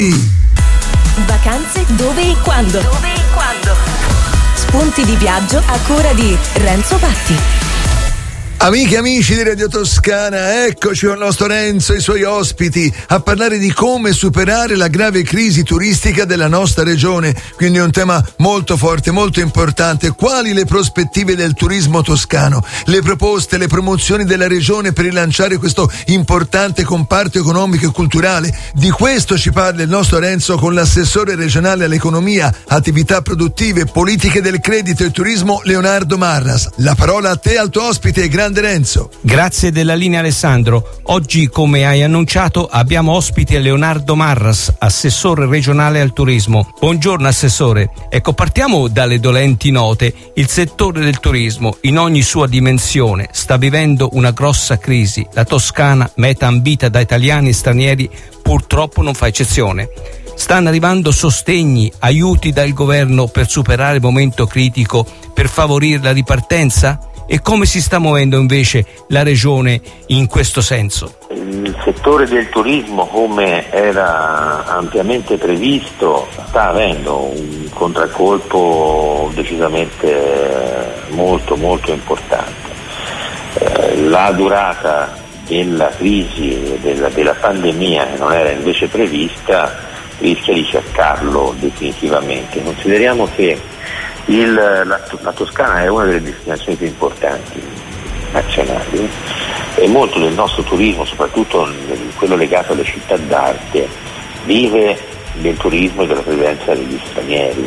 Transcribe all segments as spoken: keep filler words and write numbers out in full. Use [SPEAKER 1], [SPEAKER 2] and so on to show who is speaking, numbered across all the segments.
[SPEAKER 1] Vacanze dove e quando? Dove e quando? Spunti di viaggio a cura di Renzo Patti.
[SPEAKER 2] Amiche e amici di Radio Toscana, eccoci con il nostro Renzo e i suoi ospiti a parlare di come superare la grave crisi turistica della nostra regione. Quindi è un tema molto forte, molto importante. Quali le prospettive del turismo toscano? Le proposte, le promozioni della regione per rilanciare questo importante comparto economico e culturale? Di questo ci parla il nostro Renzo con l'assessore regionale all'economia, attività produttive, politiche del credito e turismo Leonardo Marras. La parola a te, al tuo ospite, grande Renzo.
[SPEAKER 3] Grazie della linea, Alessandro. Oggi, come hai annunciato, abbiamo ospite Leonardo Marras, assessore regionale al turismo. Buongiorno assessore. Ecco, partiamo dalle dolenti note. Il settore del turismo, in ogni sua dimensione, sta vivendo una grossa crisi. La Toscana, meta ambita da italiani e stranieri, purtroppo non fa eccezione. Stanno arrivando sostegni, aiuti dal governo per superare il momento critico, per favorire la ripartenza? E come si sta muovendo invece la regione in questo senso?
[SPEAKER 4] Il settore del turismo, come era ampiamente previsto, sta avendo un contraccolpo decisamente molto molto importante. Eh, la durata della crisi, della, della pandemia, che non era invece prevista, rischia di cercarlo definitivamente. Consideriamo che Il, la, la Toscana è una delle destinazioni più importanti nazionali e molto del nostro turismo, soprattutto quello legato alle città d'arte, vive del turismo e della presenza degli stranieri.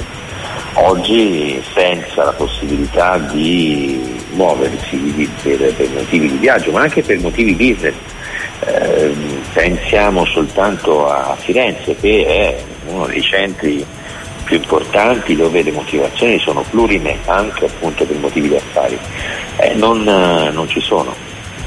[SPEAKER 4] Oggi, senza la possibilità di muoversi per, per motivi di viaggio, ma anche per motivi business, eh, pensiamo soltanto a Firenze, che è uno dei centri più importanti, dove le motivazioni sono plurime anche appunto per motivi di affari, eh, non, non ci sono,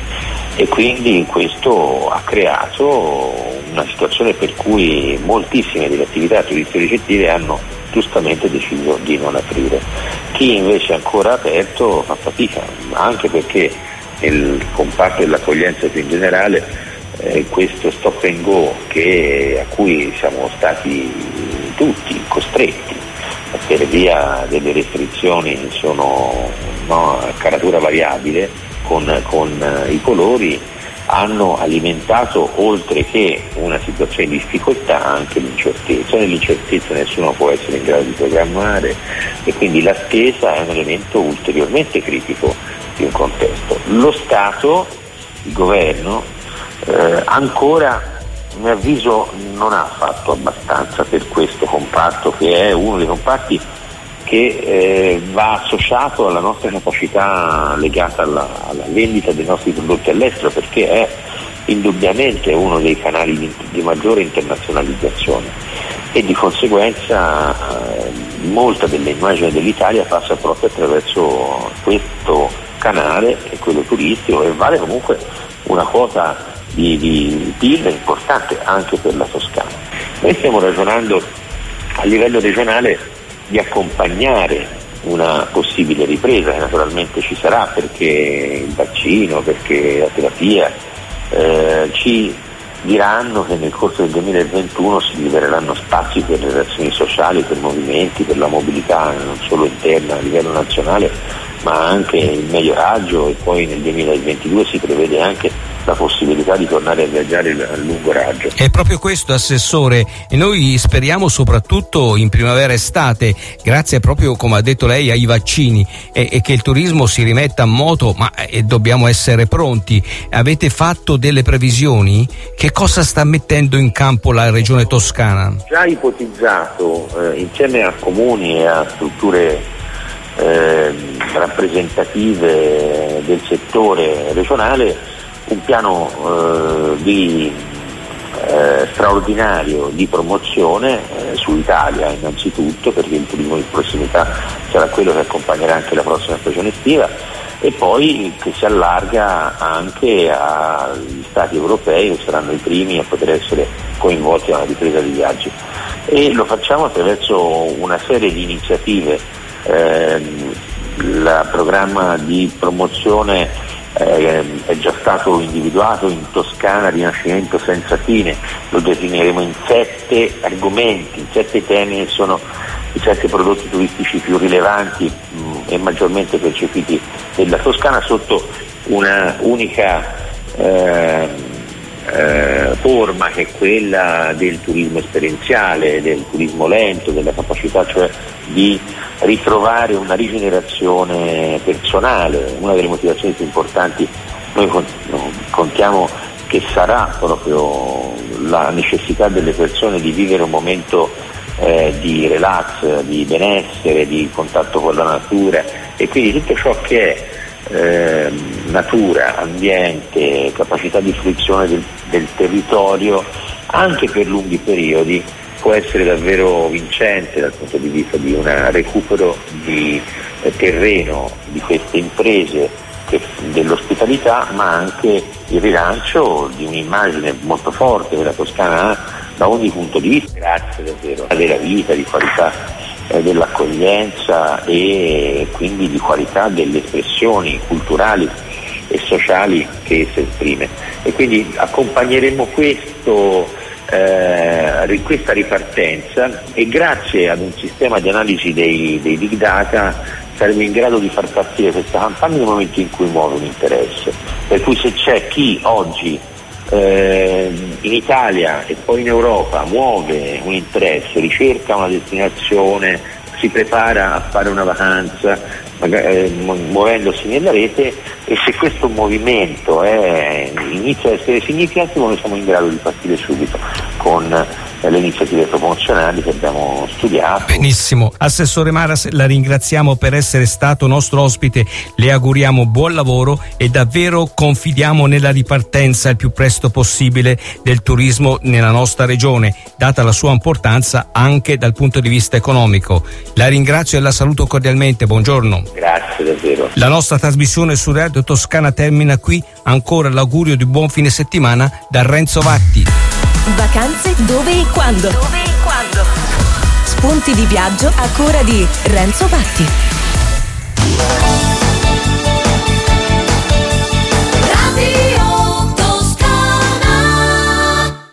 [SPEAKER 4] e quindi questo ha creato una situazione per cui moltissime delle attività turistico-ricettive hanno giustamente deciso di non aprire. Chi invece è ancora aperto fa fatica, anche perché nel comparto dell'accoglienza più in generale eh, questo stop and go che, a cui siamo stati tutti costretti per via delle restrizioni, sono no, a caratura variabile con, con uh, i colori, hanno alimentato, oltre che una situazione di difficoltà, anche l'incertezza. Nell'incertezza nessuno può essere in grado di programmare, e quindi l'attesa è un elemento ulteriormente critico di un contesto. Lo Stato, il governo, eh, ancora, a mio avviso, non ha fatto abbastanza per questo comparto, che è uno dei comparti che eh, va associato alla nostra capacità legata alla, alla vendita dei nostri prodotti all'estero, perché è indubbiamente uno dei canali di, di maggiore internazionalizzazione, e di conseguenza eh, molta dell'immagine dell'Italia passa proprio attraverso questo canale, che è quello turistico, e vale comunque una quota di, di P I L importante anche per la Toscana. Noi stiamo ragionando a livello regionale di accompagnare una possibile ripresa, che naturalmente ci sarà, perché il vaccino, perché la terapia, eh, ci diranno che nel corso del duemilaventuno si libereranno spazi per le relazioni sociali, per movimenti, per la mobilità non solo interna a livello nazionale, ma anche il medio raggio, e poi nel duemilaventidue si prevede anche la possibilità di tornare a viaggiare a lungo raggio.
[SPEAKER 3] È proprio questo, assessore, e noi speriamo soprattutto in primavera-estate, grazie proprio, come ha detto lei, ai vaccini, e, e che il turismo si rimetta a moto, ma eh, dobbiamo essere pronti. Avete fatto delle previsioni? Che cosa sta mettendo in campo la regione toscana?
[SPEAKER 4] Già ipotizzato eh, insieme a comuni e a strutture eh, rappresentative del settore regionale un piano eh, di, eh, straordinario di promozione eh, su Italia innanzitutto, perché il turismo di prossimità sarà quello che accompagnerà anche la prossima stagione estiva, e poi che si allarga anche agli stati europei, che saranno i primi a poter essere coinvolti nella ripresa dei viaggi, e lo facciamo attraverso una serie di iniziative. Eh, il programma di promozione eh, è già stato individuato in Toscana Rinascimento senza fine, lo definiremo in sette argomenti, in sette temi che sono i sette prodotti turistici più rilevanti mh, e maggiormente percepiti della Toscana sotto una unica eh, eh, forma, che è quella del turismo esperienziale, del turismo lento, della capacità cioè di ritrovare una rigenerazione personale. Una delle motivazioni più importanti noi contiamo che sarà proprio la necessità delle persone di vivere un momento eh, di relax, di benessere, di contatto con la natura, e quindi tutto ciò che è eh, natura, ambiente, capacità di fruizione del, del territorio anche per lunghi periodi può essere davvero vincente dal punto di vista di un recupero di eh, terreno di queste imprese che, dell'ospitalità, ma anche il rilancio di un'immagine molto forte che la Toscana ha da ogni punto di vista, grazie davvero della vita, di qualità eh, dell'accoglienza e quindi di qualità delle espressioni culturali e sociali che essa esprime. E quindi accompagneremo questo Eh, questa ripartenza, e grazie ad un sistema di analisi dei, dei big data saremo in grado di far partire questa campagna nel momento in cui muove un interesse, per cui se c'è chi oggi eh, in Italia e poi in Europa muove un interesse, ricerca una destinazione, si prepara a fare una vacanza magari, muovendosi nella rete, e se questo movimento è, inizia a essere significativo, noi siamo in grado di partire subito con eh, le iniziative promozionali che abbiamo studiato.
[SPEAKER 3] Benissimo, Assessore Maras, la ringraziamo per essere stato nostro ospite, le auguriamo buon lavoro e davvero confidiamo nella ripartenza il più presto possibile del turismo nella nostra regione, data la sua importanza anche dal punto di vista economico. La ringrazio e la saluto cordialmente, buongiorno.
[SPEAKER 4] Grazie davvero.
[SPEAKER 3] La nostra trasmissione su Radio Toscana termina qui, ancora l'augurio di buon fine settimana da Renzo Vatti.
[SPEAKER 1] Vacanze dove e quando? Dove e quando? Spunti di viaggio a cura di Renzo Vatti.